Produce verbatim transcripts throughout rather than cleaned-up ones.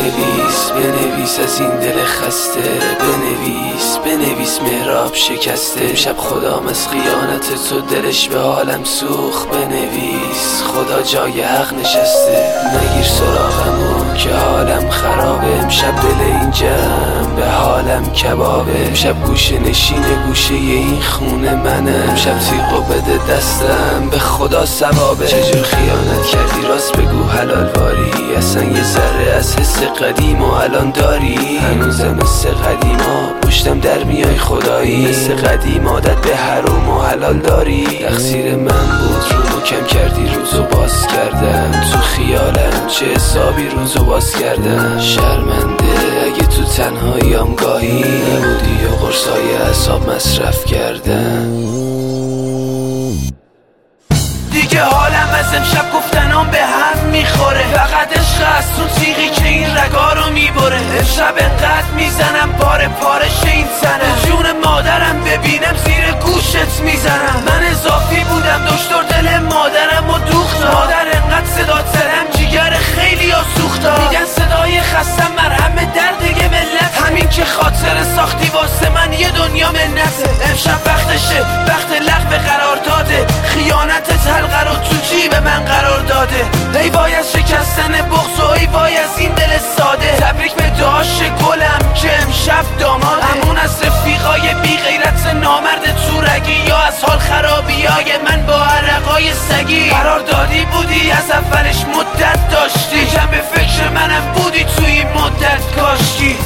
بنویس بنویس از این دل خسته، بنویس بنویس محراب شکسته. امشب خدام از خیانت تو دلش به حالم سوخت، بنویس خدا جای حق نشسته. نگیر سراغمو که حالم خرابه، امشب دل این جمع به حالم کبابه. امشب گوشه نشینه گوشه این خونه منه، امشب تیغو بده دستم به خدا ثوابه. چجور خیانت کردی راست بگو حلال واری، اصلا یه ذره از حس قدیم و الان داری؟ هنوزم مثل قدیما پشتم در میای خدایی، مثل قدیم عادت به حروم و حلال داری. تقصیر من بود رو کم کردی روزو باز کردم، تو خیالم چه حسابی روزو باز کردم. شرمنده اگه تو تنهاییام گاهی نبودی و قرصای اعصاب مصرف کردم. دیگه حالم از امشب گفتنام به هم میخوره، فقط عشق از اون تیغی که این رگا رو میبره. امشب انقدر میزنم پاره پارش این تنه، جون مادرم ببینم زیر گوشت میزنم. من اضافی بودم دکتر دل مادرم و دوختم، مادر انقدر صدا ترم جیگر خیلی ها سوختم. میگن صدای خستم مرهم درد یه ملت، همین که خاطر ساختی واسه من یه دنیا منته. امشب وقتشه وقت لغو قرار داده، خیانتت حلقه رو تو جیب من قرار داده. ای وای از شکستن بغض و ای وای از این دل ساده. تبریک به داش گلم که امشب داماده، همون از رفیقای بی غیرت نامرد تورگی، یا از حال خرابیای من با عرقای سگی. قرار دادی بودی از اولش مدت داشتی، کم به فکر منم بودی توی این مدت کاشتی.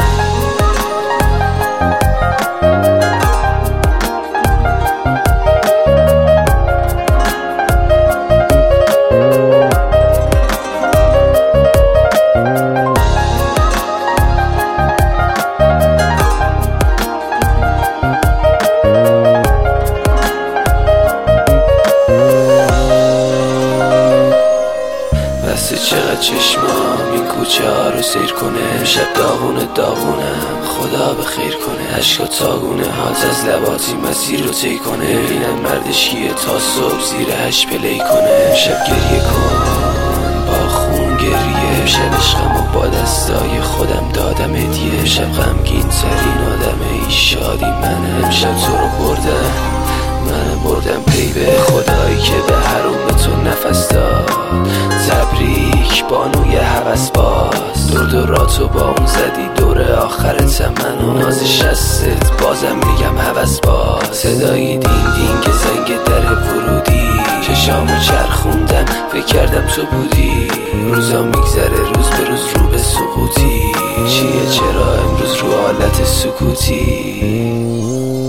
چقدر چشمام این کوچه ها رو سیر کنه، امشب داغونه داغونم خدا بخیر کنه. عشقا تاگونه هات از لباتی مسیر رو طی کنه، ببینم مردش کیه تا صبح زیر هش پلی کنه. امشب گریه کن با خون گریه، امشب عشقم و با دستای خودم دادم هدیه. امشب غمگین ترین آدم ای شادی منه، امشب تو رو بردم من بردم پی به خدایی که به حروم تو نفس داد. تبریک بانوی هوس باز، دور دوراتو با اون زدی دور آخرتم من و ناز شستت بازم میگم هوس باز. صدای دین دین که زنگ در ورودی، چشامو چرخوندم فکر کردم تو بودی. روزا میگذره روز به روز رو به سقوطی، چیه چرا امروز رو حالت سکوتی؟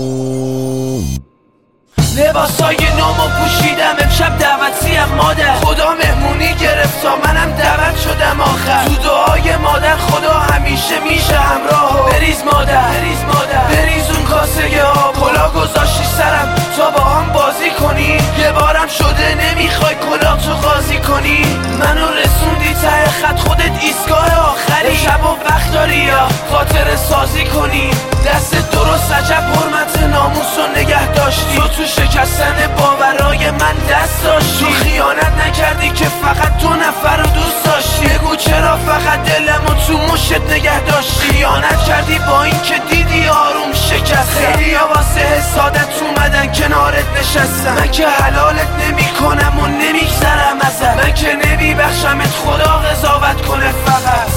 لباسای نومو پوشیدم امشب دعوتیم مادر، خدا مهمونی گرفت تا منم دعوت شدم آخر. تو دعای مادر خدا همیشه میشه همراه، بریز مادر بریز مادر بریز اون کاسه آب. کلا گذاشتی سرم تا با هم بازی کنی، یه بارم شده نمیخوای کلا تو قاضی کنی. منو رسوندی ته خط خودت ایستگاه آخری، شب و وقت داری یا خاطر سازی کنی. دست درست عجب حرمت ناموس رو نگه داشتی، تو تو شکستن باورای من دست داشتی. تو خیانت نکردی که فقط دو نفر رو دوست داشتی، بگو چرا فقط دلمو تو مشت نگه داشتی. خیانت کردی با این که دیدی آروم شکست، خیلی ها واسه حسادت اومدن کنارت نشستن. من که حلالت نمی کنم و نمیگذرم ازت، من که نمی بخشمت خدا قضاوت کنه فقط.